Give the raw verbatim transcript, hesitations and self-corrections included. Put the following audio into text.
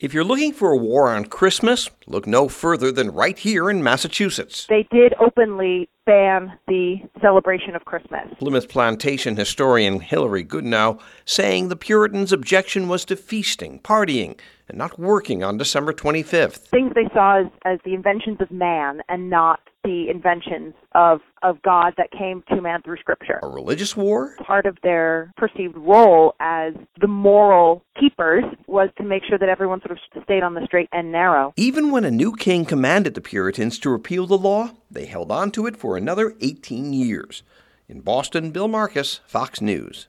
If you're looking for a war on Christmas, look no further than right here in Massachusetts. They did openly ban the celebration of Christmas. Plymouth Plantation historian Hilary Goodenow saying the Puritans' objection was to feasting, partying, and not working on December twenty-fifth. Things they saw as, as the inventions of man and not the inventions of, of God that came to man through Scripture. A religious war? Part of their perceived role as the moral keepers was to make sure that everyone sort of stayed on the straight and narrow. Even when a new king commanded the Puritans to repeal the law, they held on to it for another eighteen years. In Boston, Bill Marcus, Fox News.